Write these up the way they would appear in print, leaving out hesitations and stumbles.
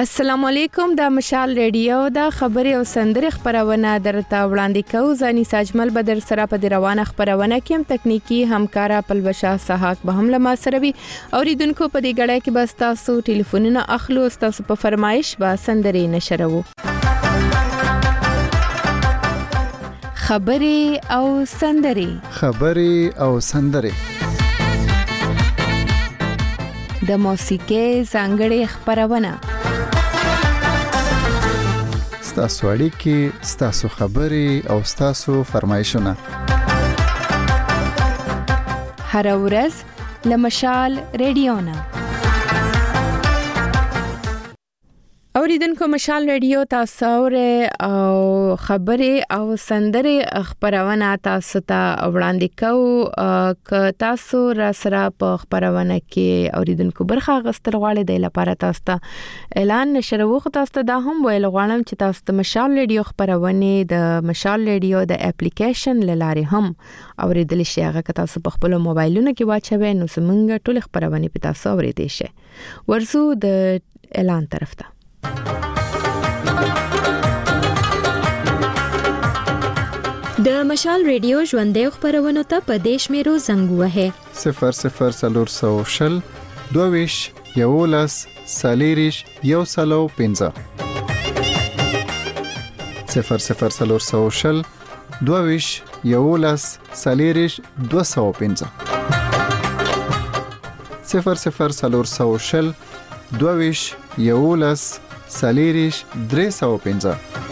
السلام علیکم د مشال ریډیو د خبري او سندري خبرونه درته وړاندې کوم زنی ساجمل بدر سره په روانه خبرونه کې هم تکنیکی همکارا پلوشا سحاق به هم لما سره وي اوریدونکو په دې غړې کې بس تاسو ټلیفونونه اخلو تاسو په فرمایش با سندري نشرو خبري او سندري د موسیقي ځانګړي خبرونه ستاسو اړیکې، ستاسو خبرې او ستاسو فرمایشونه هر ورځ لمشال ریډیو نه اوریدونکو مشال ریډیو تاسو او خبرې او سندري خبرونه تاسو ته وړاندې کوو ک تاسو را سره په خبرونه کې اوریدونکو برخه غستر غواړي د لپاره تاسو ته اعلان نشرو خو تاسو ته دا هم ویل غواړم چې تاسو ته مشال ریډیو خبرونه د مشال ریډیو د اپلیکیشن لاره هم اوریدل شي هغه تاسو په خپل موبایلونو کې واچوي نو سمنګ ټول خبرونه په تاسو اوریدئ شي ورزو د اعلان طرف ته د مشال ریډیو ژوندې خبرونه ته په دیش میرو زنګ وهه 00 22 یولس سالیریش یو سلو پنځه 00 22 یولس سالیریش 205 00 22 یولس سالیریش 305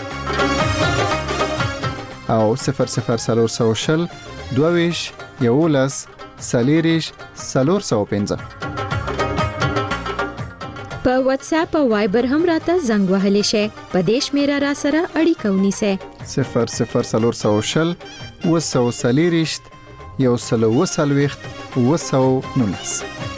او 00 22 یولس سالیریش 405 په واتس اپ او وایبر هم راته زنګ وهلی شي په دیش میرا را سره اړیکه ونیسه 00 وسو سالیریش یو سلو وسلويخت وسو نونس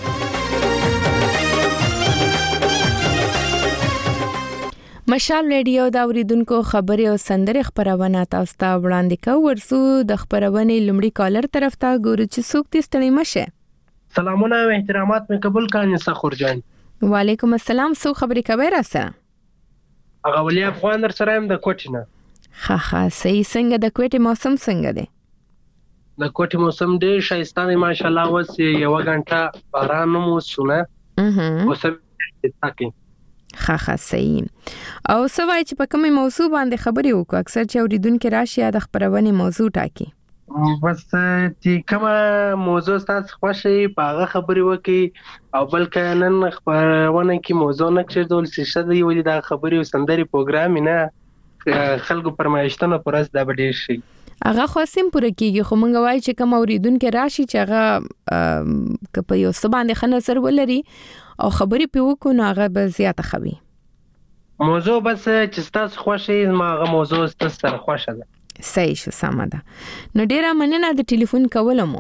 مشال ریډیو دا اوریدونکو خبري او سندري خبرونه تاسو ته وړاندې کوو ورسو د خبرونه لمړي کالر طرف ته ګورو چې څوک دې ستړي مشه سلامونه او احترامات مې قبول کړئ سخور جان وعلیکم السلام سو خبري کوي راسه هغه ولي افغان در سره هم د کوټینه ها صحیح څنګه د کوټي موسم څنګه دی د کوټي موسم ډیر شایسته دی ماشالله وس یو غنټه باران مو سونه موسم تاکي ها صحیح او سوای چې په کومه موضوع باندې خبري وکړو اکثر چې اوریدونکو راشي د خبرونه موضوع ټاکي بس چې کومه موضوع تاسو خوښي په هغه خبري وکي او بلکې نن خبرونه کې موضوع نه کړل چې د یو د خبري او سندري پروګرام نه خلکو پرمایشتنه پرز د بډیر شي هغه خاصم پوره کیږي خو مونږ وایي چې کوم اوریدونکو راشي چې هغه په یو څه باندې خنثر ولري او خبرې په وکړو نو هغه به زیاته خوي موضوع بس چې تاسو خوښي ما هغه موضوع تاسو سره خوښه ده صحیح شو سمه ده نو ډیره مننه د ټلیفون کولمو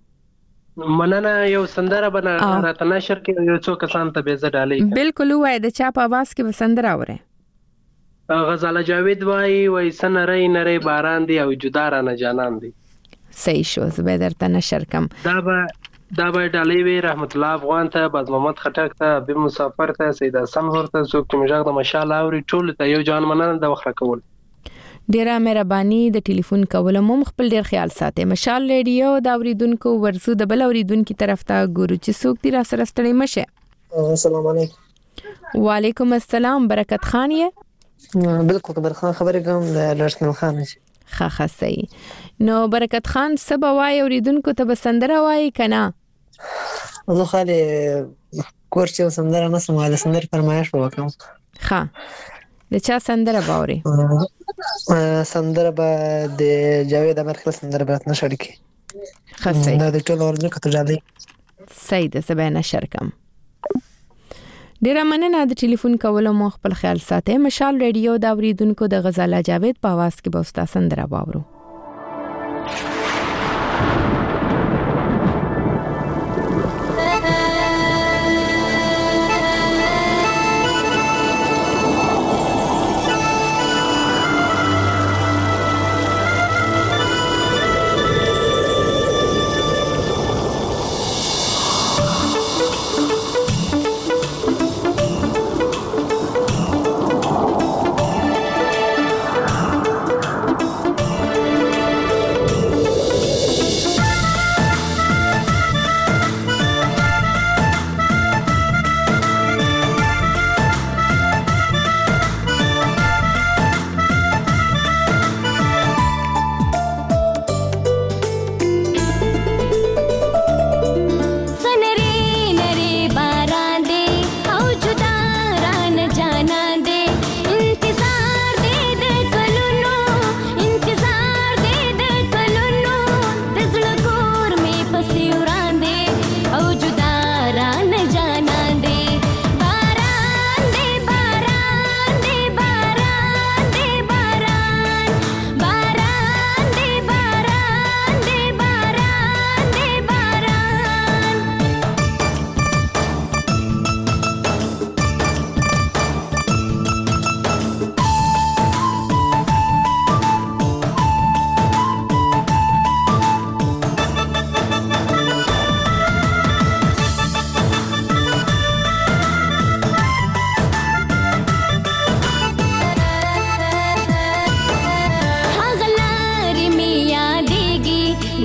مننه یو سندره بنا راته نشر کې یو څو کسان ته به زړالې بالکل وای د چا په आवाज کې وسندره اوره غزاله جاوید وای سنري نری باران دی او جدا را نه جانان دی صحیح شو زبر درته نشر کم دا به ډالۍ وی رحمت الله افغان ته باز محمد خټک ته به مسافر ته سید حسن ورته څوک چې مجاغ د مشال اوري ټول ته یو جان مننه د وخت کول ډیره مهرباني د ټلیفون کول مو خپل ډیر خیال ساتي مشال ریډیو دا اوریدونکو ورزو د بل اوریدونکو طرف ته ګورو چې څوک دی را سره ستړي مشه السلام علیکم وعلیکم السلام برکت خان یې بالکل برکت خبرې کوم د لړسن خان ها صحیح نو برکت خان سبا وای اوریدونکو ته بسندره وای کنه زه خالي کورس یو سندره نه سماله سندره فرمایش وکم ها د چا سندره باوري سندره به د جاوید امرخل سندره به نشر کی خاصه دا د ټول ورځ کته جالي سید سبا نشر کم ډیره مننه د ټلیفون کولو مو خپل خیال ساتي مشال ریډیو دا اوریدونکو د غزاله جاوید په आवाज کې به تاسو سندره باورو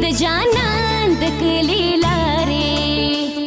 د جانان د کلی لارې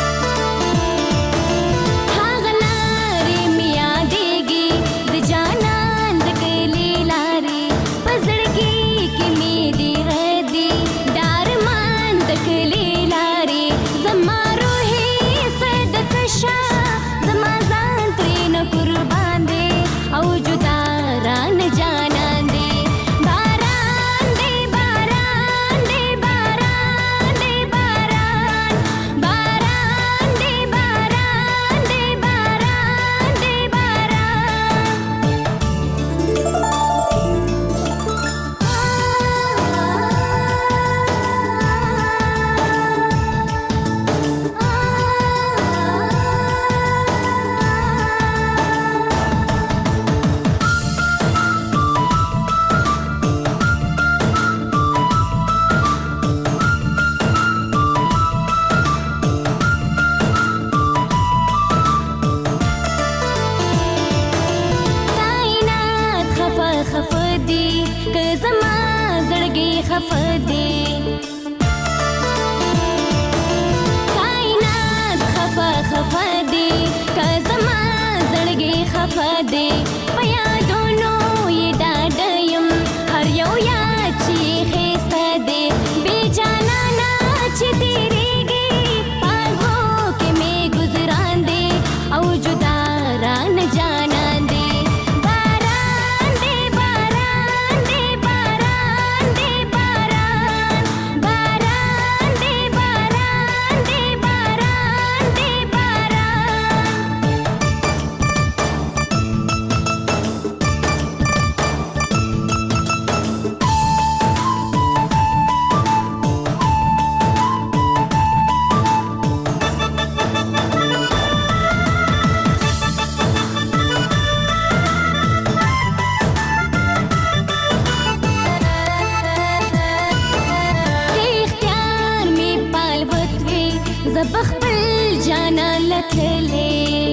هغه لارې مې یادېږي د جانان د کلی لارې په زړګي کې مې دې ردي ډارمان د کلی لارې زما روحي صدقه شه زما ځان ترې نه قربان دی او جدا ران جانان دی باران دی باران دی باران دی باران باران دی باران دی باران دی کائنات خفه خفه دی که زما زړګي خفه دی کائنات خفه خفه دی که زما زړګي خفه دی په یادونو یې ډاډه یم هر یو یاد چې ښایسته دی بې جانانه چې تېرېږي پازو کې مې ګزران دی او جدا ران جانان دی باران دی باران دی باران دی باران باران دی باران دی باران دی اختیار می پال وتوي زب خپل جانان لټلې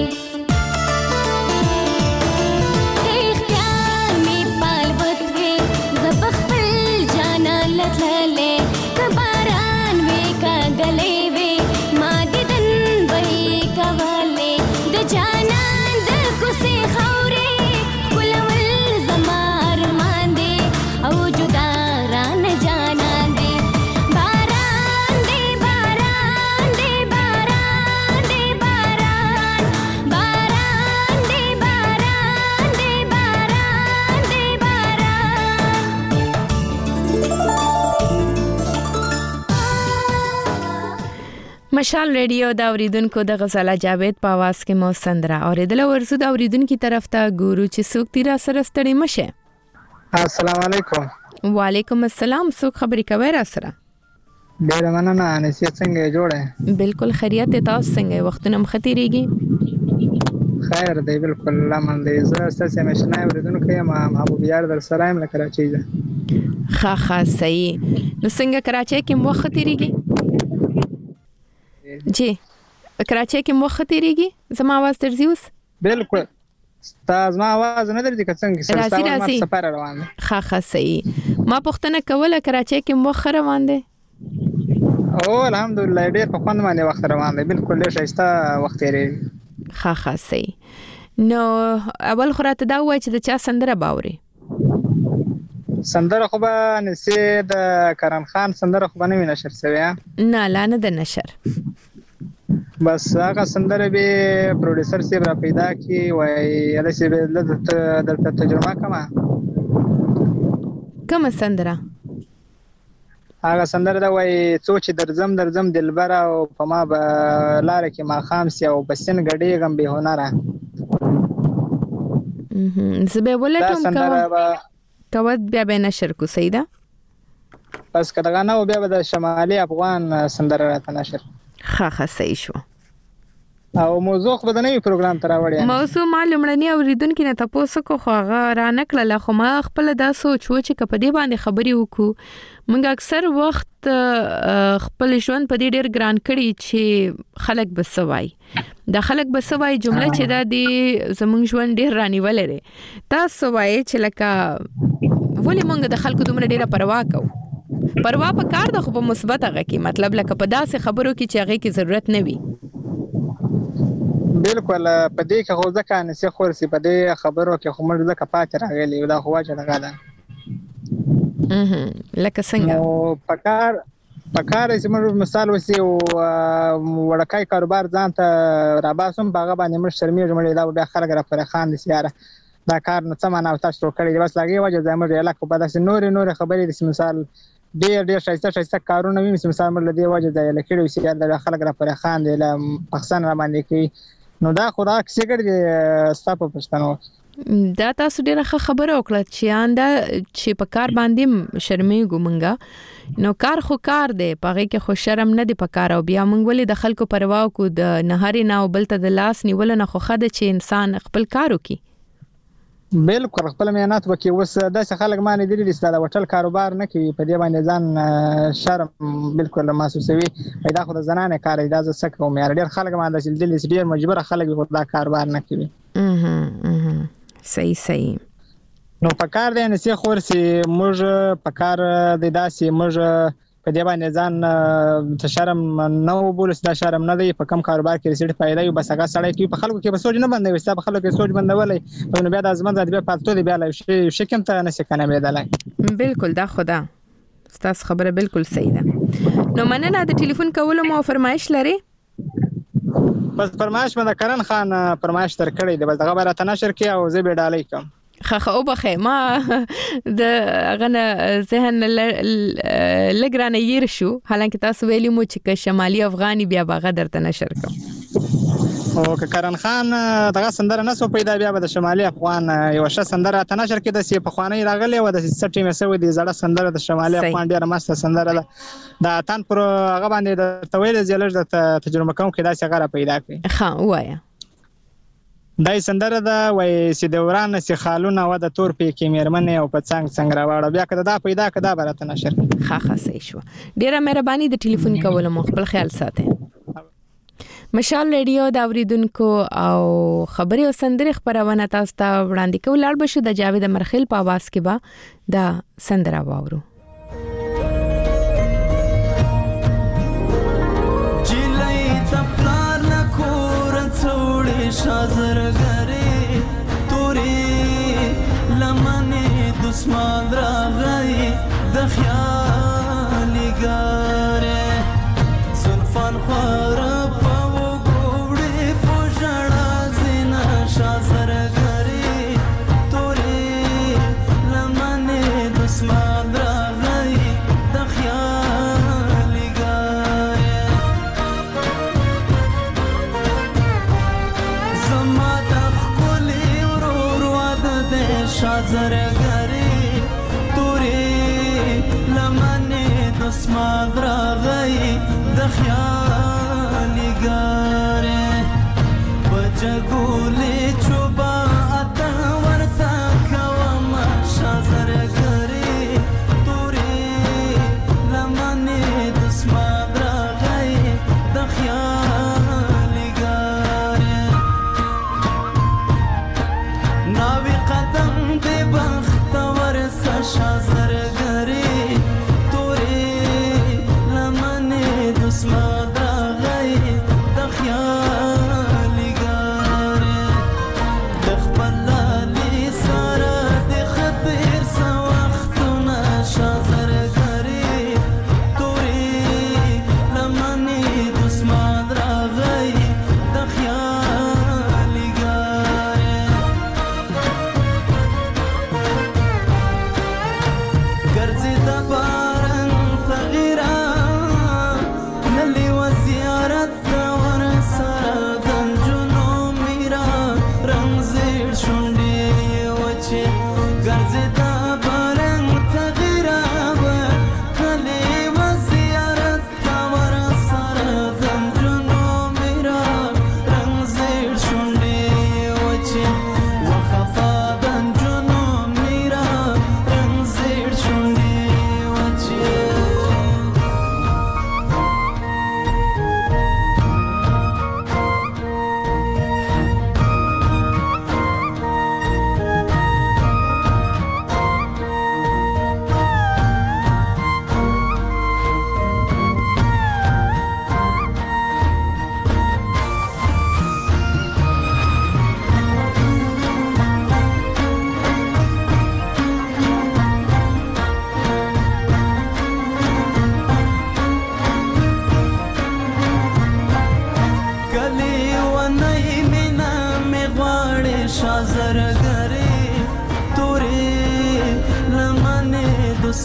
اختیار می پال وتوي زب خپل جانان لټلې که باران وی کا غلې وی ما دیدن وی کولې د جانان د کوسي خورې ګلول زما ارمان دی او جدا ران جانان دی باران دی باران دی باران دی باران باران دی باران دی باران دی مشال ریډیو دا اوریدونکو د غزاله جاوید په आवाज کې مو سندره اوریدل ورزو د اوریدونکو طرف ته ګورو چې څوک تیرا سره ستړي مشه. السلام علیکم. وعلیکم السلام. څوک خبرې کوي را سره؟ ډیر مننه. نصیحت څنګه جوړه؟ بالکل خیریت تاسو څنګه وختونه مختیریږي؟ خیر دی بالکل لمن دی. زه ستاسو مشنه اوریدونکو یم محبوب یار در سره یم له کراچۍ ده. خا صحیح. نو څنګه کراچۍ کې مختیریږي؟ جی کراچۍ کې مختیریږي؟ زما आवाज درځي اوس؟ بالکل. تاسو ما आवाज نه درځي که څنګه راځي سفر روان دی. خا صحیح. ما پوښتنه کوله کراچۍ کې مخ روان دی؟ او الحمدلله ډیر په خوند باندې وخت روان دی. بالکل ډیر ښایسته وخت یې. خا صحیح. نو اول خو راته دا وای چې د چا سندره باوري؟ سندره خو به نسی د کرن خان سندره خو به نه وي نشر شوی. نه لا نه د نشر. بس هغه سندره به پروډوسر سی را پیدا کی وای یله سی دلته ترجمه کما. کوم سندره؟ هغه سندره دا وای څو چې درځم دلبر او په ما به لار کې ما خام سی او بسن غډي غم به هنره. زبې ولټم کوت بیا به نشر کو سیدا. بس کله نه بیا به د شمالي افغان سندره راته نشر. خا صحیح شو. او موضوع خو د نوې پروګرام تر راوړی. موضوع معلومړنی اوریدونکو نه تاسو کو خو هغه را نکړه خو ما خپل دا سوچ و چې په دې باندې خبري وکړو. موږ اکثر وخت خپل ژوند په دې ډېر ګران کړی چې خلک بسوای. د خلک بسوای جمله چې دا دی زموږ ژوند ډېر رانیول لري. تاسو وایي چې لکه ولې موږ د خلکو دومره ډېره پروا کوو؟ پروا په کار د خو په مثبت هغه کې مطلب لکه په داسې خبرو کې چې هغه کې ضرورت نه وي. بالکل په دې کې خو ځکه نسی خورسي په دې خبرو کې خو موږ ځکه پاتې راغلي دا خو واجب راغله. لکه څنګه نو پکار چې موږ مثال وسی او وړکای کاروبار ځان ته راباسم باغ باندې موږ شرمېږو مړي دا بیا خلک را پر خان دي سیاره دا کار نه څه معنا تاسو کړی بس لاګي وجه زموږ علاقه په داسې نور خبرې د مثال ډېر شایسته کارونه وي مثال موږ لدی وجه ځای لکړي سیاره د خلک را پر خان دي له پاکستان را باندې کوي نو دا خدا کسي کړی ستاسو پښتنو دا تاسو ډیره خبره وکړه چې آنده چې په کار باندې شرمېږو مونږه نو کار خو کار دی پغې کې خو شرم نه دی په کار او بیا مونږ ولې د خلکو پروا کو د نهاري نه او بلته د لاس نیول نه خو خده چې انسان خپل کار وکي. بالکل خپل مهنت وکي اوس داسې خلک باندې دي چې دا هوټل کاروبار نه کوي په دې باندې ځان شرم بالکل محسوسوي پیدا خو د زنانه کار دی دا څه کوم یار ډېر خلک باندې چې ډېر مجبور خلک خو دا کاروبار نه کوي. صحیح نو پکار دی نسی خورسي موږ پکار دی داسې موږ په دې باندې ځان ته شرم نه وبولس دا شرم نه دی په کم کاروبار کې رسېټ پیدا یو بس هغه سړی کې په خلکو کې به سوچ نه بندوي ستا په خلکو کې سوچ بندولې نو بیا د ازمن د بیا پاتو دی بیا شي کوم ته نه سکنه مېدلای. بالکل دا خدا ستاسو خبره بالکل صحیح ده. نو مننه د ټلیفون کولو مو فرمایش لري؟ بس فرمایش مده کرن خان فرمایش تر کړی دی بس دغه راته نشر کې او زه به ډالۍ کوم. او بخې ما د غنه ذهن لګرانه ير شو حالانکه تاسو ویلی مو چې شمالي افغاني بیا باغه درته نشر کوم. او که کرن خان دغه سندره نه سو پیدا بیا د شمالي افغان یو ش سندره ته نشر کې د سی په خواني راغلی و د سټي مسو دي زړه سندره د شمالي افغان ډیره مست سندره ده دا تان پر هغه باندې د تویل زیلج د تجربه کوم کې دا څنګه پیدا کړي. ها وایا دای سندره دا وای سي دوران سي خالونه و د تور په کې مېرمنه او په څنګه راوړه بیا کده دا پیدا کده برته نشر ها صحیح شو. ډیره مهرباني د ټلیفون کول مو خپل خیال ساتئ. مشال ریډیو دا اوریدونکو او خبري او سندري خبرونه تاسو ته وړاندې کول لړ بشو د جاوید مرخیل په आवाज کې با دا سندره واورو. شازر غری توری لمنی دسمان را غی د خیالی گاره زلفان خوار پاو گوڑی پوشڑا زینا شازر غری توری لمنی دسمان را غی د خیالی گاره شازر غری توری لمنی دسماد را غی د خیالی گاره بجگولی چوبا اتا ورتا کوما شازر غری توری لمنی دسماد را غی د خیالی گاره ناوی قدم دی بختور شازر غری توری لمنی دسماد را غی د خیالی گاره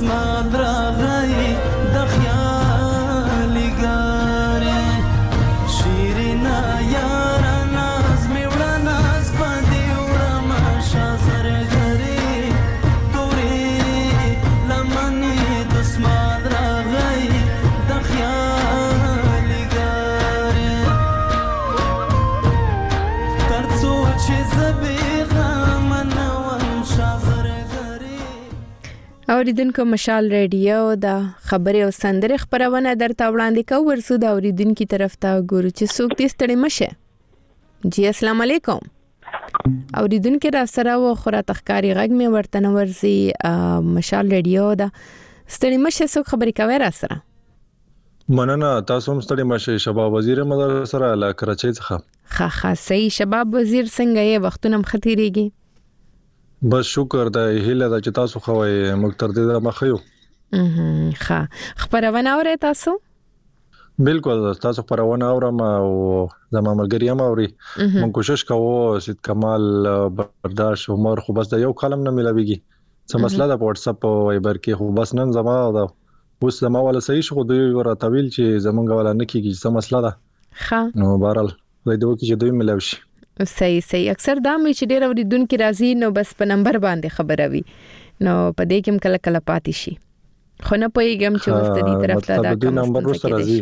دسمال راغی د خیالي ګارې شیرینا یارا ناز می وړه ناز باندې وړه ماشه زرګرې تورې لمنې دسمال راغی د خیالي ګارې تر څو چې زبېغم نوم شازرګرې. اوریدونکو مشال ریډیو دا خبرې او سندرې خبرونه درته وړاندې کوو. ورسو دا اوریدونکو طرف ته ګورو چې څوک دې ستړي مشه. جی السلام علیکم. اوریدونکو را سره و خورا تخکاری غږ می ورته نورځي مشال ریډیو دا ستړي مشه. څوک خبرې کوي را سره؟ مننه، تاسو هم ستړي مشه. شباب وزیر مدر سره له کراچۍ څخه. ښه صحیح. شباب وزیر څنګه یې؟ وختونه مختیریږي. بس شکر د هیله د چې تاسو خوای موږ تر دې مخه یو. ښه خبرونه اورئ تاسو؟ بالکل تاسو خبرونه اورم او زموږ ملګری هم اوري. موږ کوشش کوو چې کمال برداشت عمر خو بس د یو کلم نه ملويږي. څه مسله د واتس اپ او وایبر کې خو بس نن زما دا اوس زما ولا صحیح شو دوی ور طویل چې زمونږ ولا نه کیږي. څه مسله ده؟ ښه نو بهرال دوی دوی چې دوی ملوي شي. صحیح. اکثر دا مې چې ډېر اوریدونکو راځي نو بس په نمبر باندې خبروي نو په دې کې کله کله پاتې شي. خو نه پوهیږم چې اوس دې طرف ته دا کوم نمبر سره راځي.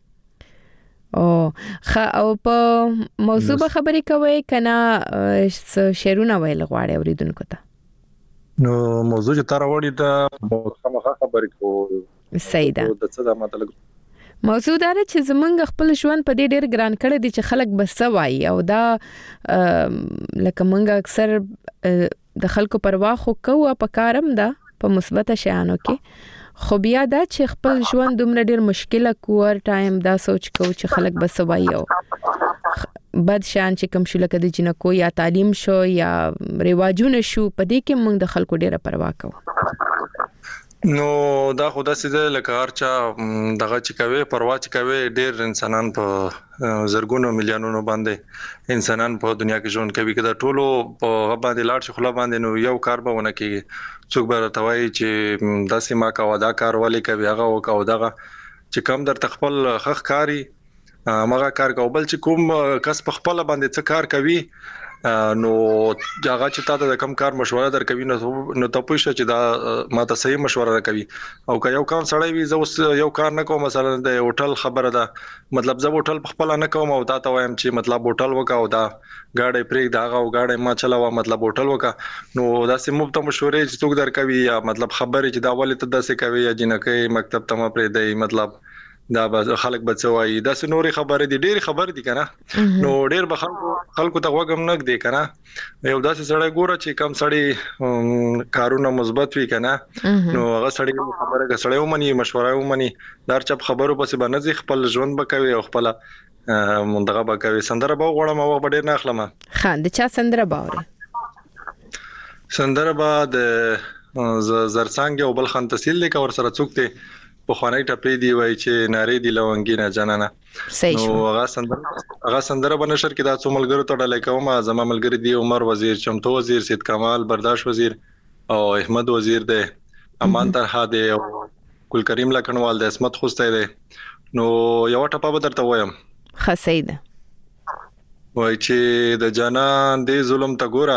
او په موضوع به خبرې کوي کنه شعرونه ویل غواړي اوریدونکو ته؟ نو موضوع چې تر وړي دا مخه خبرې کوو. صحیح ده. د څه د مطلب موضوع دا چې زمونږ خپل ژوند په دې ډېر ګران کړی دی چې خلک بس وایي او دا لکه مونږ اکثر د خلکو پروا خو کوو په کارم دا په مثبت شیانو کې، خو بیا دا چې خپل ژوند دومره ډېر مشکله کوور ټایم دا سوچ کوو چې خلک بس وایي او بد شان چې کوم شو لکه د جنکو یا تعلیم شو یا رواجونه شو په دې کې مونږ د خلکو ډېره پروا کوو. نو دا خو داسې ده لکه هرچا دغه چې کوي پروا چې کوي. ډېر انسانان په زرګونو میلیونونو باندې انسانان په دنیا کې ژوند کوي. کله ټولو په باندې لاړ شي خلا باندې نو یو کار به ونه کیږي. څوک به توای چې داسې ما کا ودا کار ولې کوي هغه وکاو دغه چې کم در تخپل خخ کاری مغه کار کوبل چې کوم کس په خپل باندې څه کار کوي نو هغه چې تاسو د کم کار مشوره درکوي نو تاسو چې دا ماته صحیح مشوره درکوي. او که یو کار سړی وي زه اوس یو کار نه کوم مثلا د هوټل خبره ده مطلب زه هوټل په خپل نه کوم او تا ته وایم چې مطلب هوټل وکاو دا گاډي پریک داغه او گاډي ما چلاوه مطلب هوټل وکا نو دا سیمه ته مشورې چې څوک درکوي یا مطلب خبرې چې دا ولې ته داسې کوي یا جنکه مکتب ته ما پرې دی مطلب دا خلک بچوي دا سنوري خبره دي ډېر خبر دي کنه نو ډېر به خلکو ته وګم نه دی کنه. یو داسې سړی ګوره چې کم سړی کارونه مثبت وي کنه نو هغه سړی خبره کوي ومني مشوره ومني دار چپ خبرو پسې باندې خپل ژوند بکوي او خپل مندغه بکوي. سندره به غوړم او ډېر نه اخلم. خان د چا سندره باوري؟ سندره به د زرڅانګ او بل خان تحصیل لیک ور سره څوک ته په خواني ټپې دی وای چې ناری دی لونګینا جنانا. صحیح شو. هغه سندره بنشر کې دا څو ملګرو ته ډالې کوم. زما ملګری دی عمر وزیر، چمتو وزیر، سید کمال برداشت وزیر او احمد وزیر دی، امان طرحه دی او ګل کریم لکنوال دی، اسمت خوسته دی. نو یو ټپه به درته وایم. خسیده وای چې د جانان دی ظلم تا ګورا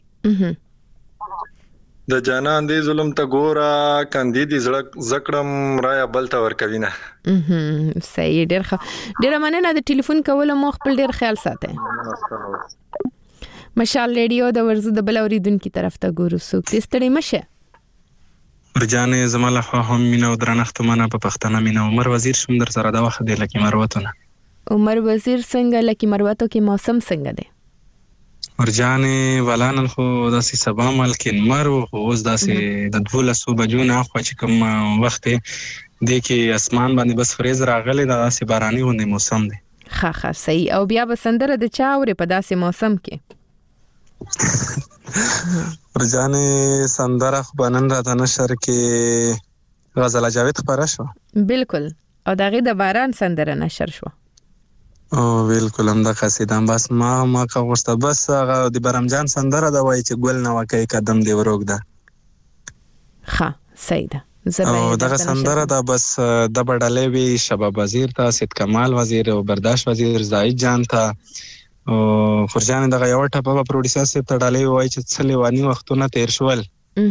د جانان دی ظلم ته ګورا کاندې دي زکړم رایا بل ته ور کوي نه. صحیح. ډېر مننه د ټلیفون کولو مو خپل ډېر خیال ساتئ. مشال ریډیو د ورزو د بل اوریدونکو طرف ته ګورو څوک دې ستړي مشه. ورجانې زما له خوا هم مینه او درنښت منه په پښتنه مینه. عمر وزیر شم در سره دا وخت دی لکه مروتونه. عمر وزیر څنګه لکه مروتو کې موسم څنګه دی؟ ورجانې ولانن خو داسې سبا ملکن مرو خو اوس داسې د 12 بجو نه خو چې کوم وخت دی کې اسمان باندې بس فریز راغلی دا داسې باراني غوندې موسم دی. ښه صحیح. او بیا به سندره د چا اورې په داسې موسم کې؟ ورجانې سندره خو به نن راته نشر کې غزله جاوید خپره شوه. بالکل. او د هغې د باران سندره نشر شوه. او بالکل هم د قصیده بس ما کا غوښته بس هغه د برمجان سندره دا وایي چې ګل نه وکي قدم دی وروګ ده. ښه صحیح ده. او دغه سندره دا بس د بډالې وی شباب وزیر ته سید کمال وزیر او برداشت وزیر زاید جان ته او خورجان دغه یو ټاپه په پروډوسر سره تړلې وای چې څلې وانی وختونه تیر شول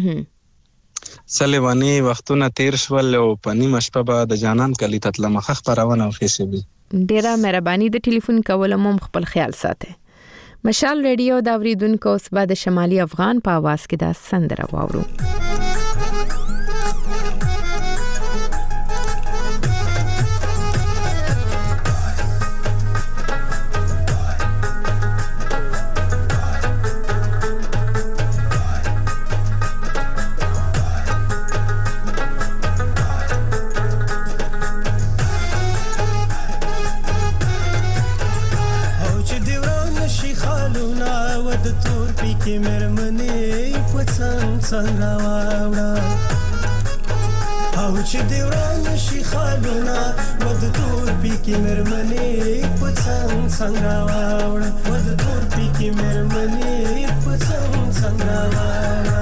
څلې وانی وختونه تیر شول او په نیمه شپه به د جانان کلی تتل مخ خبرونه او خېسبي ډیره مهرباني د ټلیفون کول مو خپل خیال ساته مشال ریډیو دا اوریدونکو اوس بعد شمالي افغان په आवाज کې دا سندره واورو کې مرمنې پڅنګ څنګه واوړه او چې دی وران شي خالونه ود تور پی کې مرمنې پڅنګ څنګه واوړه ود تور پی کې مرمنې پڅنګ څنګه واوړه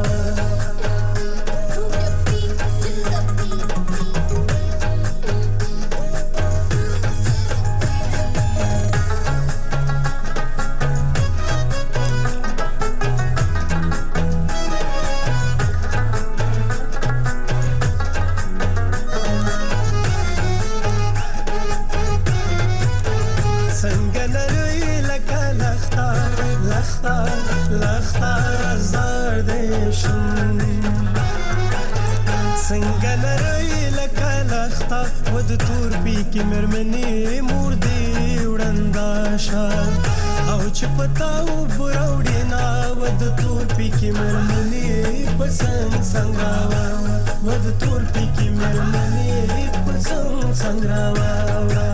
کې مرمنې مور دې وړنداشا او چې پتاو براوډې نا ود تور پی کې مرمنې پسنګ څنګه ود تور پی کې مرمنې پسنګ څنګه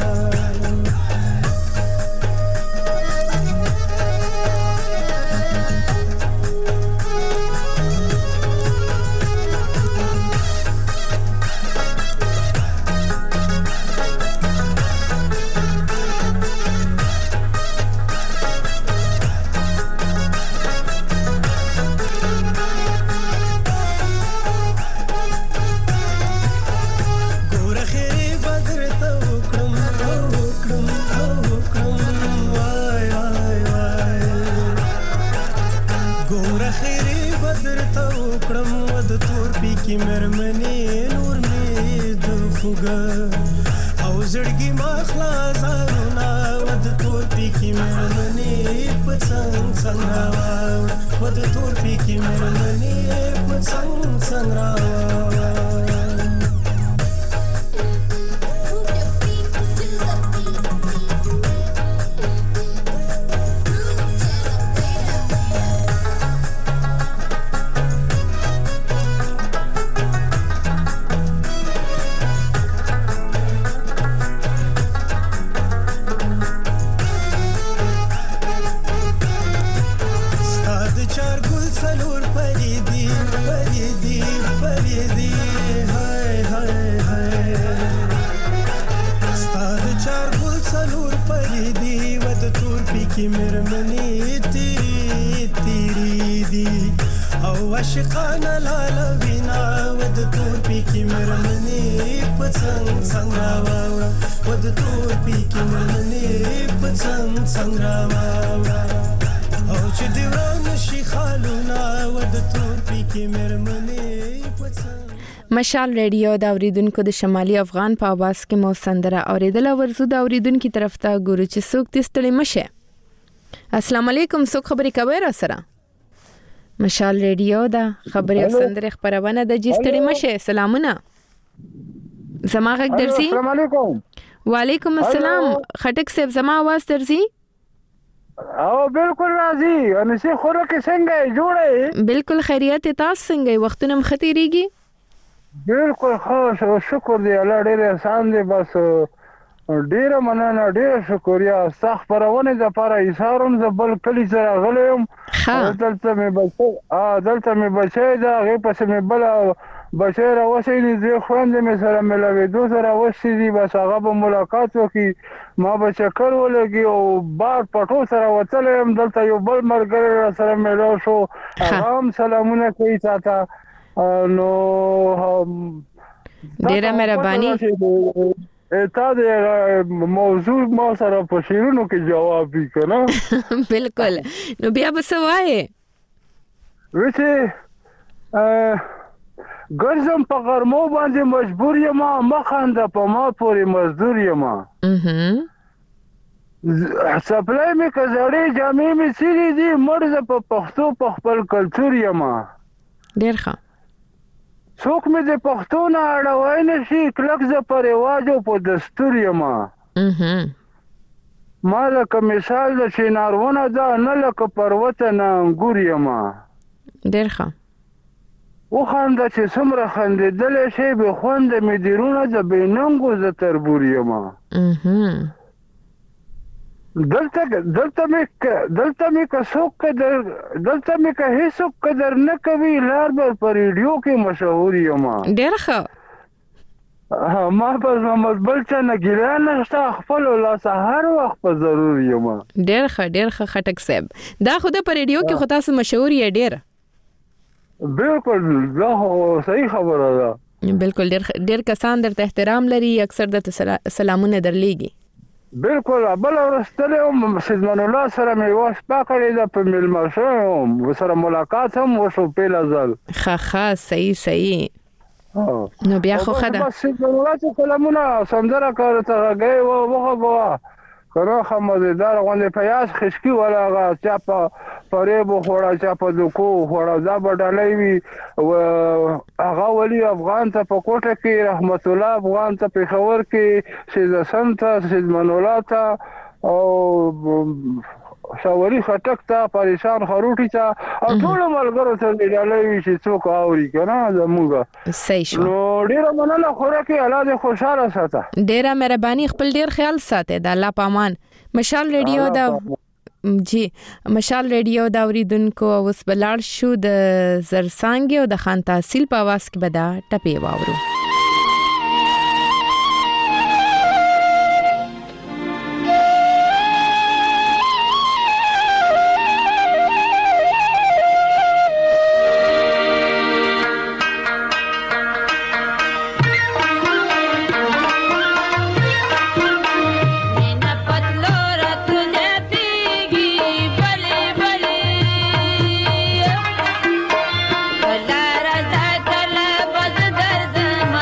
مشال ریډیو دا اوریدونکو د شمالي افغان په आवाज کې مو سندره اوریدل ورزو دا اوریدونکو طرف ته ګورو چې څوک تستړي مشه السلام علیکم څوک خبرې کوي را سره مشال ریډیو دا خبرې او سندره خبرونه د جستړي مشه سلامونه زما غږ درځي السلام علیکم وعلیکم السلام خټک صاحب زما आवाज درځي او بالکل راځي انسي خوره کې څنګه جوړه بالکل خیریت تاسو څنګه وختونه مختيريږي بالکل خاص شکر دی الله ډېر احسان دی بس ډېر مننه ډېر شکریا صح پرونه د لپاره ایثارم زبل کلی سره غلم دلته مې بچي دا غي پس مې بل بشیر اوسې دې خوند مې سره ملوي دو سره اوسې دي بس هغه به ملاقات وکي ما به چکر ولګي او بار پټو سره وتلم دلته یو بل مرګره سره ملو شو هم سلامونه کوي تاته نو ډیره مهرباني. تا د موضوع ما سره په شیرونو کې جواب وکړه. بالکل. نو بیا به سوای وڅه ګرځم په غرمو باندې مجبور یم مخانده په ما پورې مزدور یم. سپلای می کزړې جامې می سری دي مرزه په پښتو په خپل کلچر یم. ډیر ښه. څوک مې د پښتو نه اړوي نشي کلک ز پر رواج او په دستور یم. ما لکه مثال د شینارونه دا نه لکه پروت نه انګور یم. ډیر ښه. وخانده چې څومره خندېدلی شي به خوند مې دیرونه د بېننګو زه تربور یم. دلته مې که هیڅوک قدر نه کوي لار به په ریډیو کې مشهور یم. ډېر ښه. ما په بل چا نه ګیله نشته خپلو لاسه هر وخت په ضرور یم. ډېر ښه خټک صاحب. دا خو د په ریډیو کې خو تاسو مشهور یې ډېر. بالکل دا صحیح خبره ده. بالکل ډېر کسان درته احترام لري اکثر درته سلامونه درلېږي. بالکل بل ورستله سید من الله سره مې واسپا کړی دا په ملما شوم سره ملاقات هم وشو په لازل. ښه صحیح. نو بیا خو خدا سید من الله سلامونه سندره کارته غي وغه کنه خمددار غونډه پیاس خشکی ولا چا په فریب خوړا چا په دکو خوړا دا بدلای وی او هغه ولی افغان ته په کوټه کې رحمت الله افغان ته په خبر کې سید سنت سید منولا ته او شاوري خټک ته پریشان خروټی ته او ټول ملګرو ته بدلای وی چې څوک اوري کنه زموږه. صحیح شو. نو ډیره مننه خوره کې الله دې خوشاله ساته. ډیره مهرباني خپل ډیر خیال ساته د الله پامان. مشال ریډیو دا مشال ریډیو دا اوریدونکو اوس بلاړ شو د زرسانګ او د خان تحصیل په आवाज کې بدا ټپي واورو. Lara da tala bad dard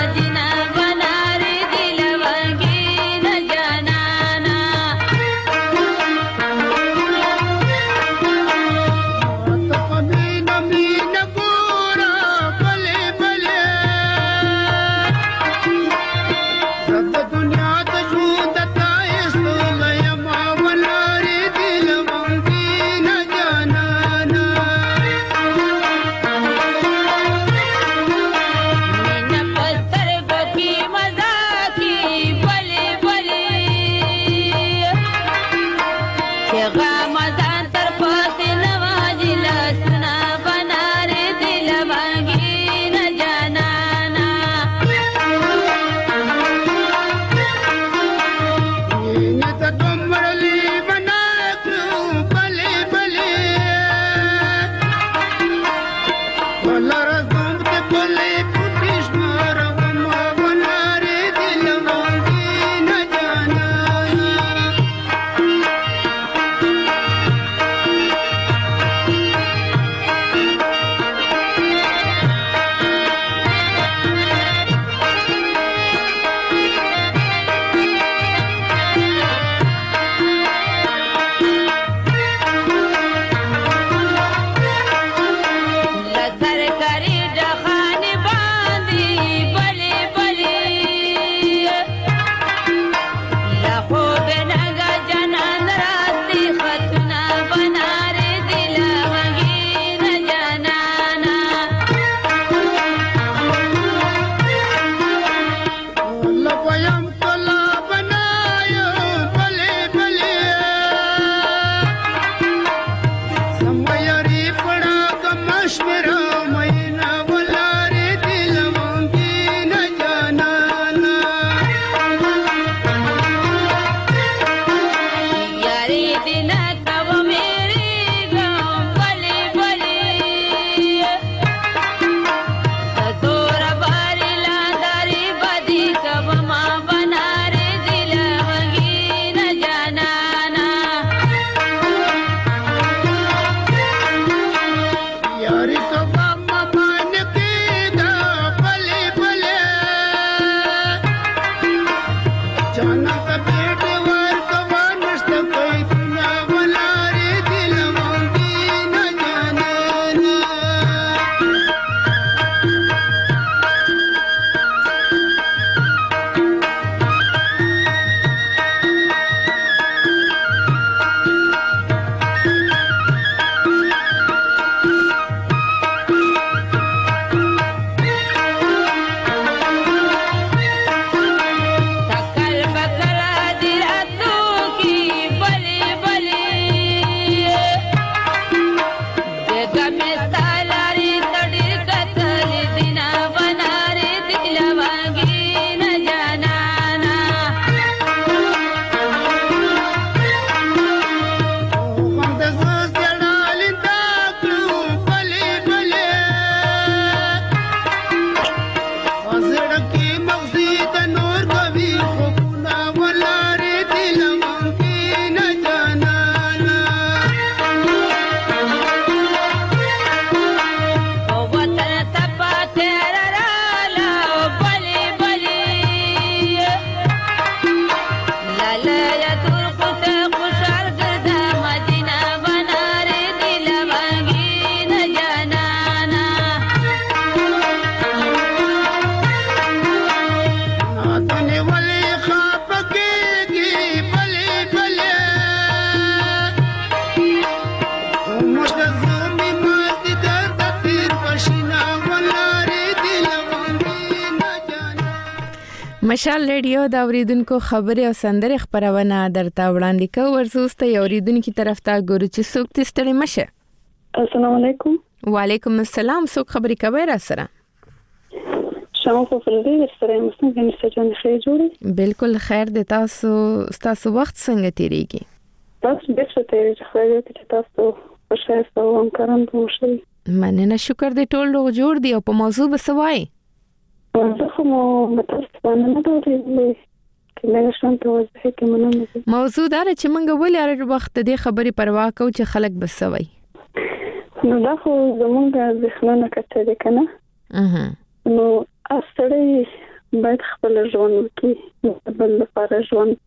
مشال ریډیو دا اوریدونکو خبري او سندري خبرونه درته وړاندې کوي ورسوسته یو اوریدونکو طرف ته ګورو چې څوک تستړي مشه. السلام علیکم. وعلیکم السلام. څوک خبري کوي را سره؟ شمو په فلدي سره مسنګ نسجون خیر جوړي. بالکل خیر د تاسو وخت څنګه تیریږي؟ تاسو به څه تیریږي خو چې تاسو په شایسته وم کارم کوشي. مننه شکر دې ټول لوګ جوړ دی او په موضوع بسوای. زه خو متاسفانه نه دوی کله شم ته وځه کې مننه. موضوع دا چې موږ ولې هر وخت دې خبرې پروا کوو چې خلک بسوي. نو دا خو زمونږ ذهنونه کته کنه. نو اصلي باید خپل ژوند کې بل لپاره ژوند.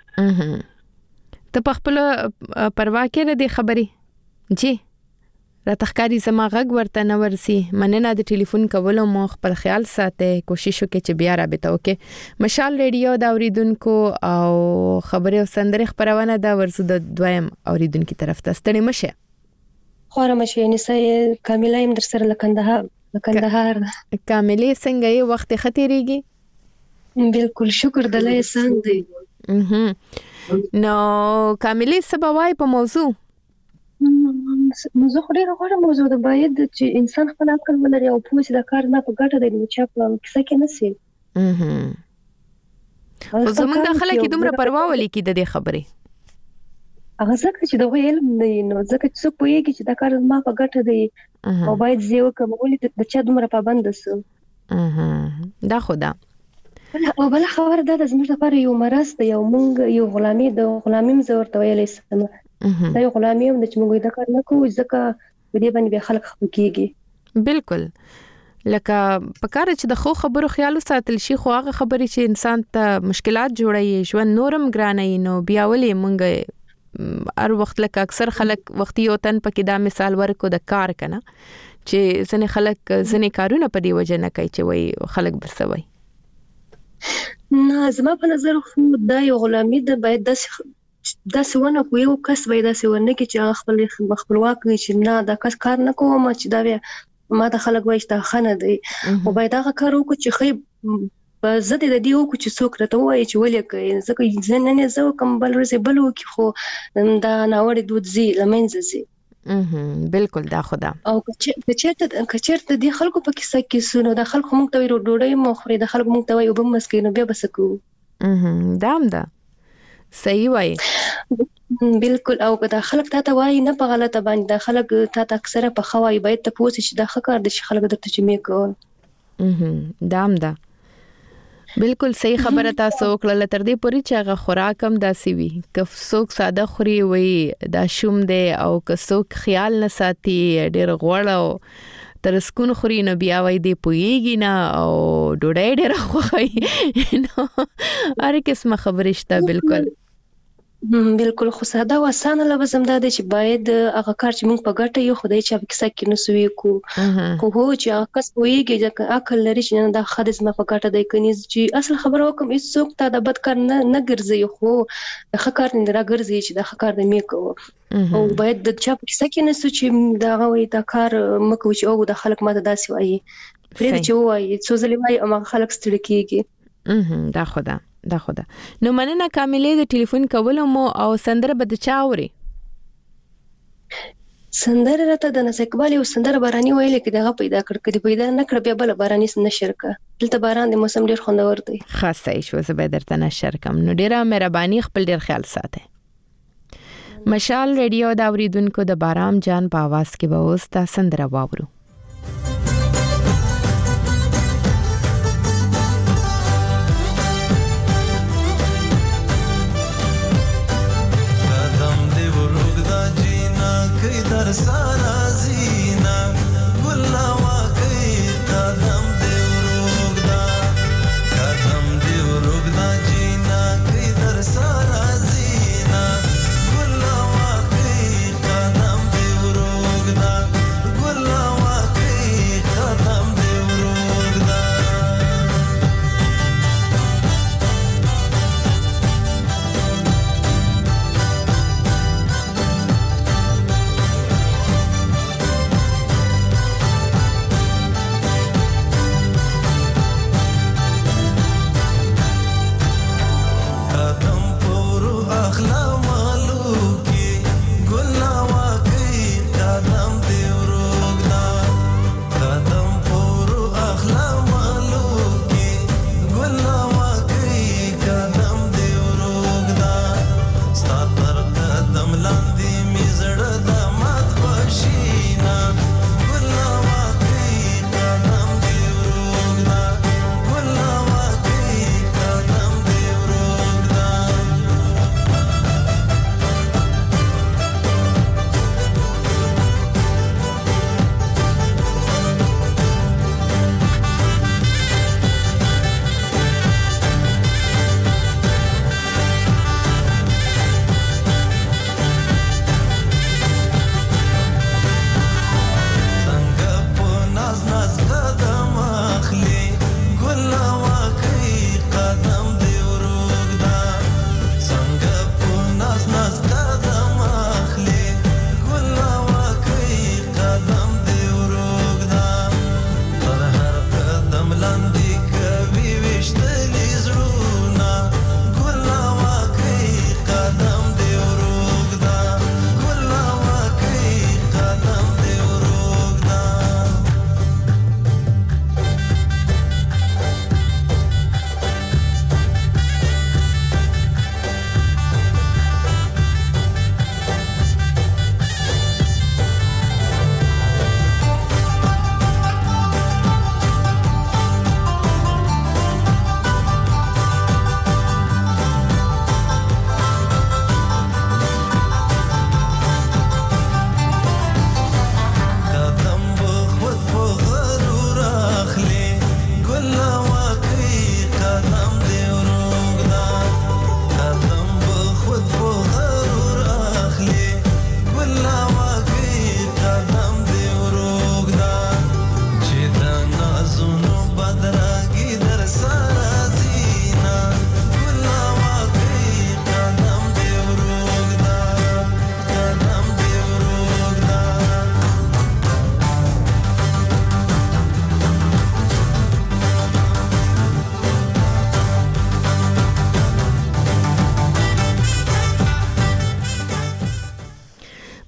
ته په خپل پروا کې دې خبرې جی را تخکاری زما غږ ورته نه ورسي. مننه د ټلیفون کولو مو خپل خیال ساته کوشش وکړئ چې بیا رابطه وکړئ. مشال ریډیو دا اوریدونکو او خبري او سندري خبرونه دا ورسو د دویم اوریدونکو طرف ته ستړي مشه. خوره مشه یعنی سې کامله يم در سره لکندهار کامله څنګه یې وخت ختیریږي؟ بالکل شکر دلای سان دی. نو کامله سبوای په موضوع موضوع ډیره غوړه موضوع ده. باید چې انسان خپل عقل ولري او پوه شي دا کار نه په ګټه دی نو چې په کیسه کې نسی. خو زمونږ د خلک دومره پروا ولې کې د دې خبرې هغه څنګه چې دا علم نه نو ځکه چې څوک پوهیږي چې دا کار ما په ګټه دی او باید زه وکم ولې د چا دومره پابند سو. دا خدا او بل خبر دا زموږ لپاره یو مرز دی یو مونږ یو غلامي د غلامي مزورته ویلې سم دا یو غلامي هم د چې موږ دا کار نه کوو ځکه په دې باندې به خلک خپکیږي. بالکل لکه پکاره چې د خو خبرو خیال ساتل شي خو هغه خبرې چې انسان ته مشکلات جوړي ژوند نورم ګرانه نو بیا ولې موږ هر وخت لکه اکثر خلک وختي او تن پکې دا مثال ورکو د کار کنه چې ځنې خلک ځنې کارونه په دی وجه نه کوي چې وای خلک بسوي. نه زما په نظر خو دا یو غلامي د باید دا سونه خو یو کس وای دا سونه کې چې خپلواک وي چې نه دا کس کار نه کوم چې دا بیا ما د خلک وای چې دا خنه دی او باید هغه کار وکړي چې خې په زده د دې وکړي چې څوک راته وای چې ولې کوي ځکه ځنه نه زو کوم بل ورځ بل وکړي خو دا ناوړي دود زی لمنځ زی. بالکل دا خدا او کچرته د خلکو په کیسه کې سونو د خلکو موږ ته ویرو ډوډۍ مخوري د خلکو موږ ته وي وبم مسکینو بیا بسکو. دام دا صحیح وای. بالکل او دا خلک ته وای نه په غلطه باندې دا خلک ته اکثره په خوای باید ته پوښتنه چې دا خکار د خلک درته چې مې کو. دام دا بالکل صحیح خبره تاسو کړل تر دې پوري چې هغه خوراک هم داسي وي که څوک ساده خوري وي دا شوم دی او که څوک خیال نه ساتي ډېر غوړ او تر سکون خوري نو بیا وای دی پويږي نه او ډوډۍ ډېر خوخي نو هر قسمه خبرې شته. بالکل بالکل خو ساده او اسانه لوازم دا دي چې باید هغه کار چې موږ په ګټه یو خدای چې په کیسه کې نسوي کو خو چې هغه کس وایي چې عقل لري چې دا خدای زما په ګټه دی کني چې اصل خبره وکم هیڅ څوک ته د بد کار نه ګرځي خو د ښه کار نه راګرځي چې د ښه کار د مې کو او باید د چا په کیسه کې نسو چې دا غوي دا کار مکو چې او د خلک ماته داسي وایي پرې چې وایي څو ځلې وایي او خلک ستړي کیږي. دا خدا دا خدا. نو مننه کامله د ټلیفون کولو مو او سندره بد چاوري سندره راته د نسکبال او سندره باراني ویل کې دغه پیدا کړ پیدا نه کړ بیا بل باراني نشر ک دلته باران د موسم ډیر خوندور دی. خاصه شو زه به درته نشر کوم نو ډیره مهرباني خپل ډیر خیال ساته. مشال ریډیو دا اوریدونکو د بارام جان په आवाज کې به اوس تا سندره واورو. در سارا زینا گلنا واقعی قدم دیو روگ دا جینا کئی در سارا زینا گلنا واقعی قدم دیو روگ دا گلنا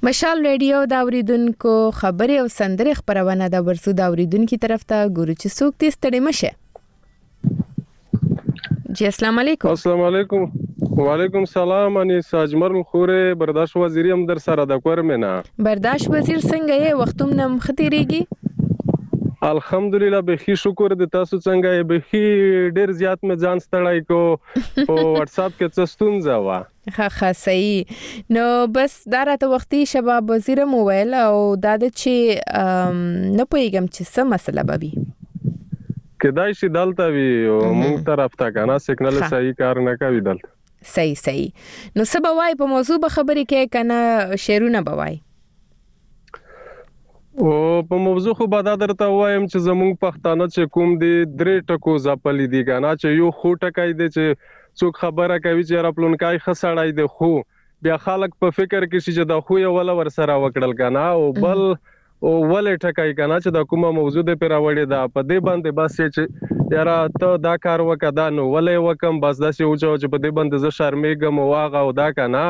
مشال ریډیو دا اوریدونکو خبري او سندري خبرونه دا ورسو دا اوریدونکو طرف ته ګورو چې څوک دې ستړي مشه. جی السلام علیکم. السلام علیکم. وعلیکم السلام. انیس اجمل خوره برداشت وزیری هم در سره د کور مینا. برداشت وزیر څنګه یې وختوم نم خطرېږي؟ الحمدلله بخي شکر د تاسو څنګه یې بخي ډیر زیات مې ځان ستړی کو او واتس اپ کې څه ستونزه وا. ها صحیح. نو بس دا راته وختي شباب وزیر موبایل او دا د چې نه پوهیږم چې څه مسله به وي. کدای شي دلته وي او موږ طرف ته کنه سیګنال صحیح کار نه کوي دلته. صحیح. نو څه به وای په موضوع به خبرې کې کنه شعرونه به وای؟ او په موضوع خو به دا درته وایم چې زموږ پښتانه چې کوم دي درې ټکو ځپلې دي کنه چې یو خو ټکای دي چې څوک خبره کوي چې راپلونکای خسړای دي خو بیا خلک په فکر کې چې دا خو یو ول ور سره وکړل کنه او بل او ولې ټکای کنه چې دا کومه موضوع ده پر راوړې ده په دې باندې بس چې یاره ته دا کار وکړه نو ولې وکم بس دا چې چې په دې باندې زه شرمېږم واغه او دا کنه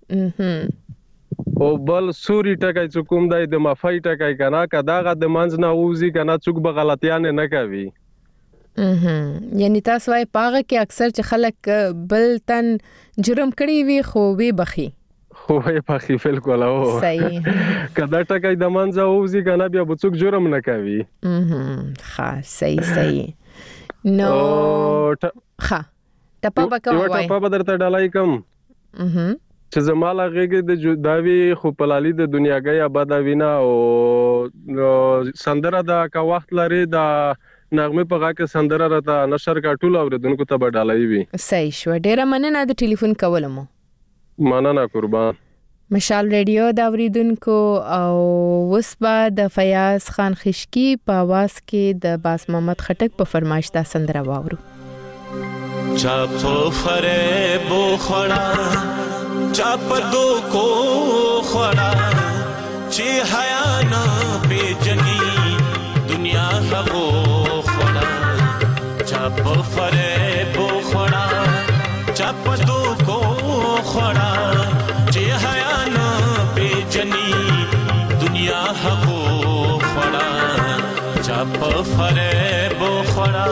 او بل سوري ټکای چې کوم دای د مافای ټکای کنه کداغه د منځ نه ووزي کنه څوک به غلطیان نه کوي. یعنی تاسو وايي پاغه کې اکثر چې خلک بل تن جرم کړی وي خو وی بخي خوې پخې بالکل او صحیح کدا ټکای د منځه ووزي کنه بیا به څوک جرم نه کوي. ښه صحیح. نو ښه ټپه به کوم وای؟ ټپه به درته ډالای کوم چې زماله غېږه د جداوی خو پلالي د دنیاګي آباد وینا او سندره دا کا وخت لري دا نغمه په غا کې سندره راته نشر کا ټول اوریدونکو ته بدلای وي. صحیح شو. ډیره مننه د ټلیفون کولمو. مننه قربان. مشال ریډیو دا اوریدونکو او وسبا د فیاض خان خشکی په आवाज کې د باس محمد خټک په فرمایش دا سندره واورو. چا په فریب خوړا چا په دوکو خوړا چې حیا نه پیژني دنیا هغو خوړا چا په فریب خوړا چا په دوکو خوړا چې حیا نه پیژني دنیا هغو خوړا چا په فریب خوړا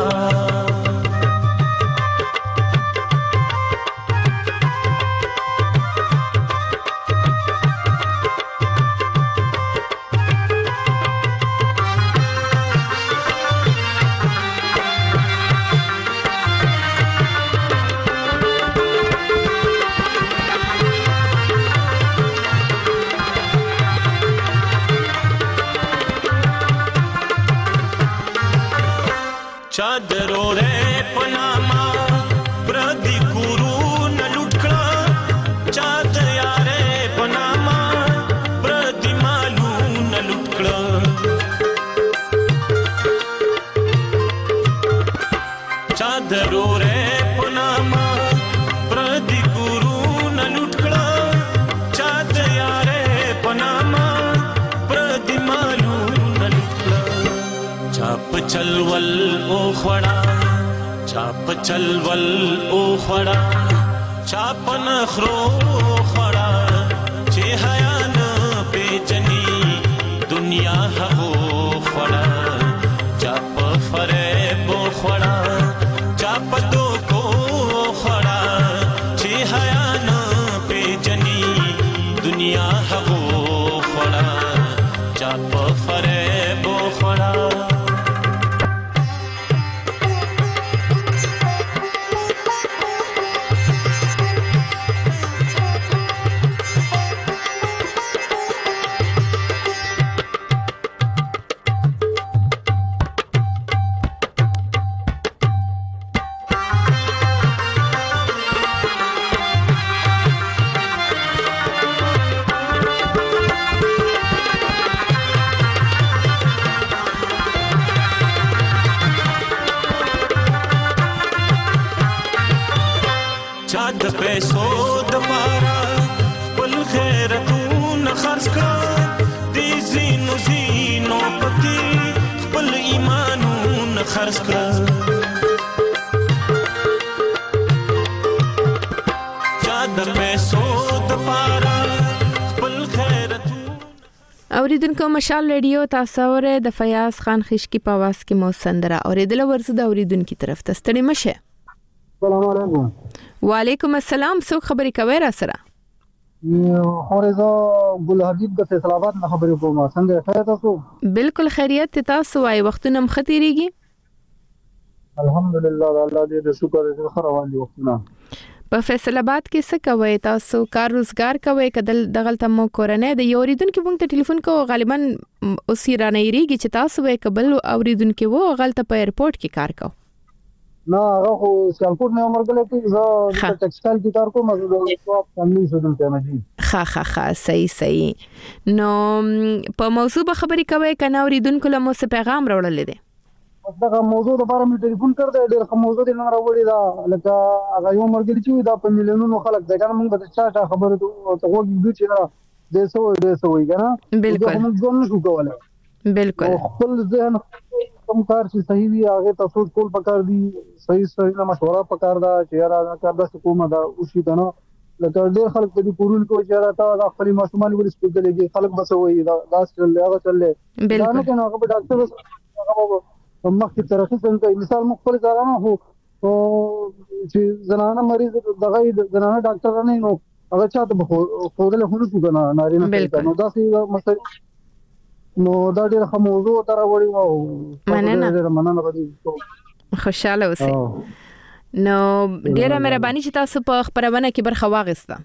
چادرو رے پناما پردی کورو نلوٹکڑا چاد یارے پناما پردی مالو نلوٹکڑا چادرو رے پناما پردی کورو نلوٹکڑا چاد یارے پناما پردی مالو نلوٹکڑا چاپ چلول او خړا چاپ چلول او خړا چاپ نخرو خړا چې حیا نه پیژني دنیا هغو خړا چاپ فریب خړا چاپ دوکو خړا چې حیا نه پیژني دنیا هغو خړا چاپ فریب خړا چاد پیسو دپارا پل خیرتون خرڅ کړه دې زینو پتی خپل ایمانون خرڅ کړه چاد پیسو دپارا پل خیرتون اوریدونکو مشال ریډیو تاسو اوره د فیاض خان خشکی په واس کې مو سندره اوریدل ورزه د اوریدونکو طرف ته ستړي مشه. السلام علیکم. وعلیکم السلام. څوک خبرې کوي را سره؟ خورزه ګل حبیب د فیصل آباد نه خبرې کوم. څنګه خیر تاسو؟ بالکل خیریت تاسو وايي وختونه مختيريږي؟ الحمدلله الله دې شکر دې خو روان دي وختونه. په فیصل آباد کې څه کوي تاسو؟ کار روزګار کوي کدل دغلت مو کورنۍ د اوریدونکو مونږ ته ټلیفون کو غالبا اوسې رانه یریږي چې تاسو به قبل اوریدونکو وو غلطه په ایرپورټ کې کار کو. نه هغه خو سیالکوټ نه عمرګل کې زه ټیکسټایل کې کار کوم زه د فاملی سره ته مجي. ها صحیح. نو په موضوع به خبرې کوي کنه اوریدونکو له مو څه پیغام راوړل دي؟ دا موضوع د بارے مې ټلیفون کړ دې ډېر موضوع دې نه راوړی دا لکه هغه یو مرګ چې دا په ملیونونو خلک دا کنه موږ به چا خبره ته وګورو چې دا 100 وي کنه. بالکل موږ ځون نشو کولای. بالکل خپل ذهن کوم کار چې صحیح وي هغه تاسو ټول پکار دي صحیح نه مشوره پکار دا چې را کار د حکومت دا اوسې کنه لکه ډېر خلک په دې پورول کو چې را تا خپل ماشومان ورس پېږلېږي خلک بس وایي دا چل هغه چل دا نه کنه هغه ډاکټر هغه مخکې ترخی څنګه مثال مخ په ځای نه هو چې زنانه مریض دغه زنانه ډاکټر نه نو هغه چاته خورل هونه څنګه نه نارینه نو دا څه مسله نو دا ډېر موضوع تر وړي وو مننه غوډي خوشاله اوسئ. نو ډېر مهرباني چې تاسو په خبرونه کې برخه واغسته.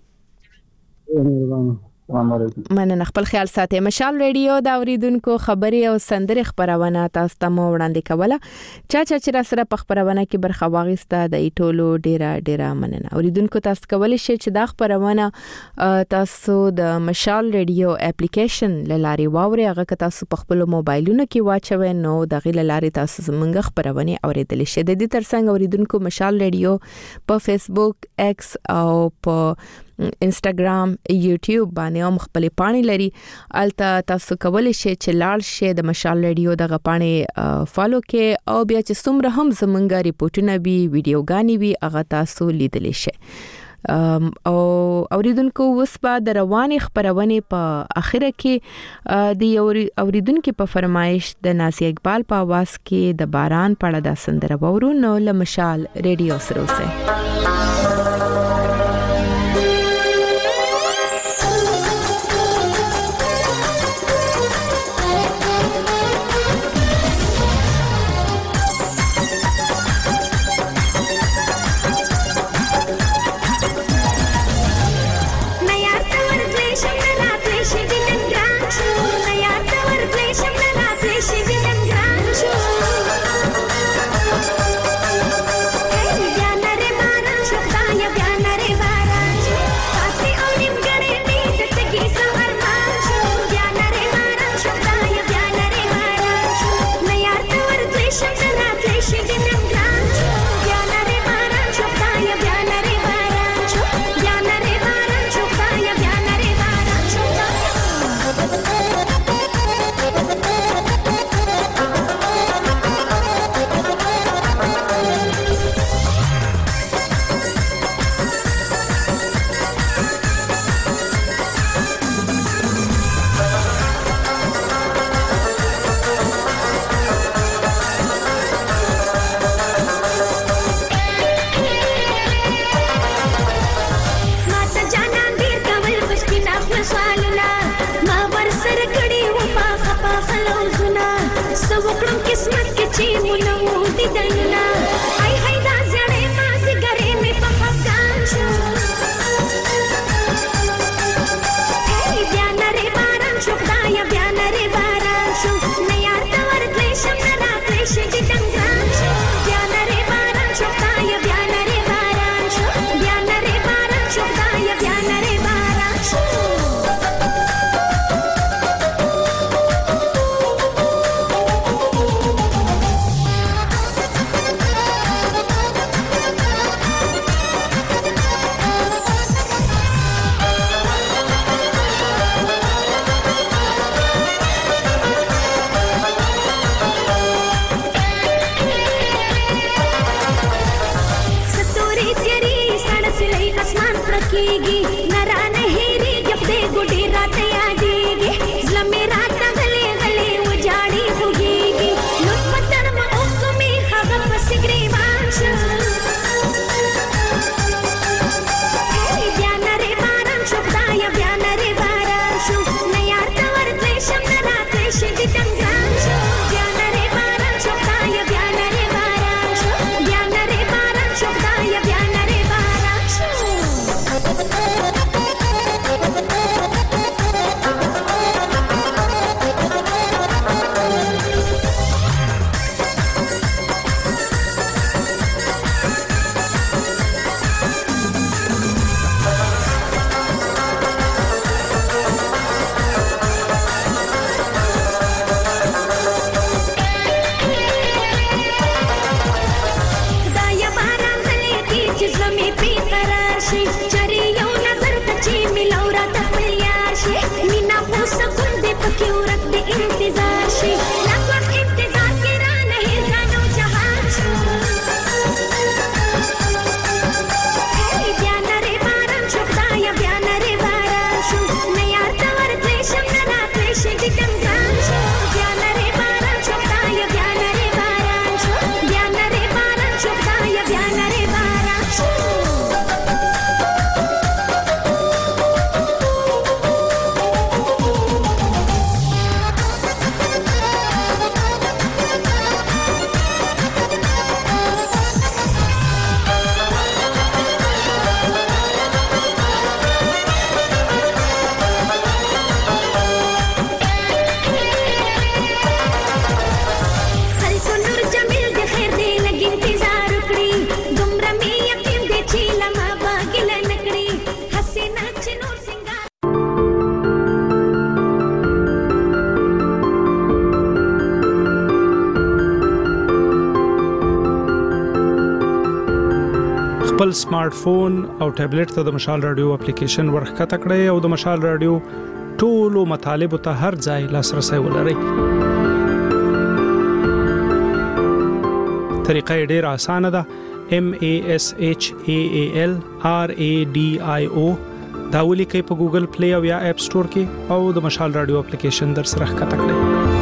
مننه. خپل خیال ساتئ. مشال ریډیو دا اوریدونکو خبري او سندري خبرونه تاسو ته مو وړاندې کوله. چې را سره په خبرونه کې برخه واغسته د ټولو ډیره مننه. اوریدونکو تاسو کولای شئ چې دا خبرونه تاسو د مشال ریډیو اپلیکیشن لاري واوري. هغه که تاسو په خپل موبایلونو کې واچوي نو د غیل لاري تاسو زمونږ خبرونه اوریدل شئ. د دې ترڅنګ اوریدونکو مشال ریډیو په فیسبوک، ایکس او په انستګرام، یوټیوب باندې هم خپل پاڼې لري. الته تاسو کولای شئ چې لاړ شئ د مشال ریډیو دغه پاڼې فالو کې او بیا چې څومره هم زمونږه ریپورتونه وی ویډیوګانی وی هغه تاسو لیدلی شئ. او اوریدونکو اوس به د رواني خبرونه په اخره کې د اوریدونکو په فرمایش د نازیه اقبال په आवाज کې د باران پړه د سندره وورو نو له مشال ریډیو سره اوسئ. کیږي نرانه هېری جب دې ګډي راته یادېږي زلمې خپل سمارټ فون او ټابلیټ ته د مشال رادیو اپلیکیشن ورخکته کړئ او د مشال رادیو ټولو مطالب ته هر ځای لاسرسي ولرئ. طریقه ډیره اسانه ده. MASHAALRADIO دا ولیکئ په ګوګل پلی او یا اپ سٹور کې او د مشال رادیو اپلیکیشن در سره ښکته کړئ.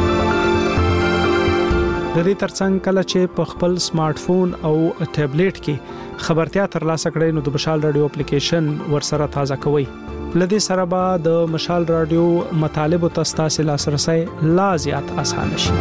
د دې ترڅنګ کله چې په خپل سمارټ فون او ټابلیټ کې خبرتیا ترلاسه کړئ نو د مشال رادیو اپلیکیشن ورسره تازه کوئ. لدې سره به د مشال رادیو مطالب او تاسو لاسرسي لا زیات آسان شي.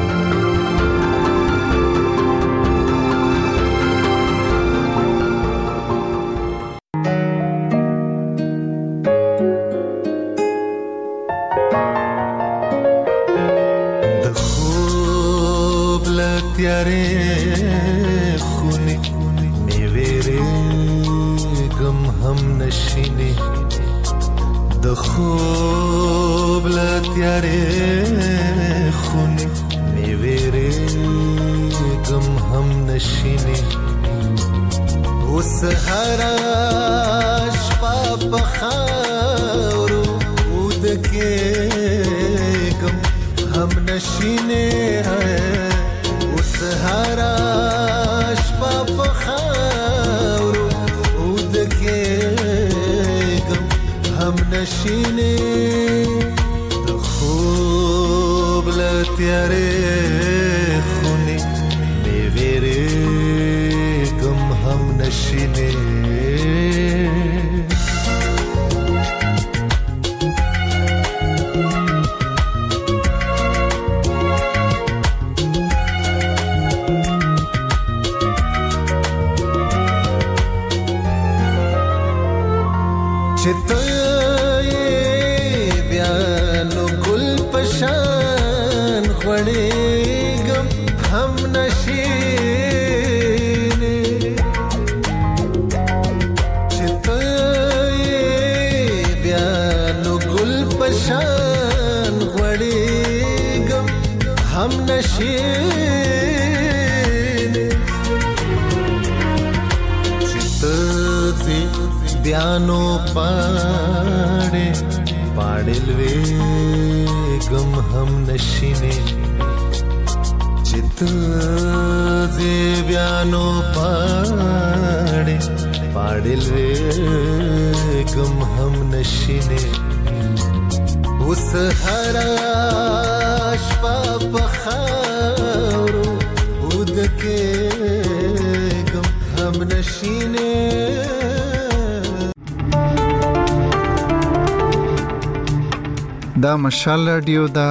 دا مشال رادیو دا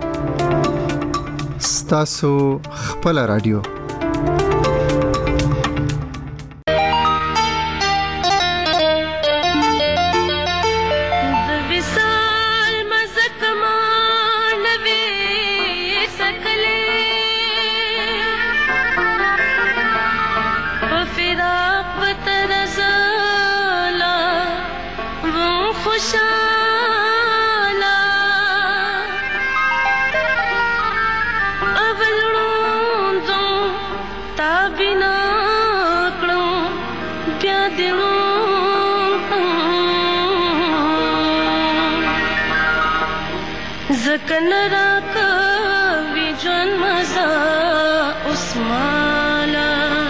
ستاسو خپل رادیو. کنرا کوي جون مزا اسمالا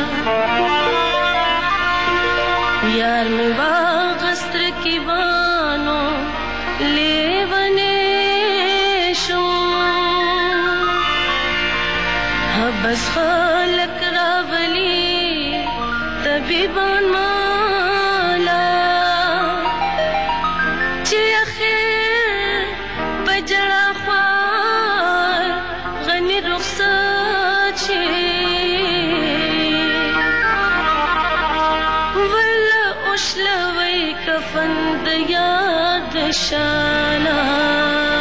یار می واغستر کی بانو لیونه شو بس خلق راولی طبيبان مالا چې اخر بجړه خوار غني رخصت شي ولا اوشلوي کفن د یاد شانا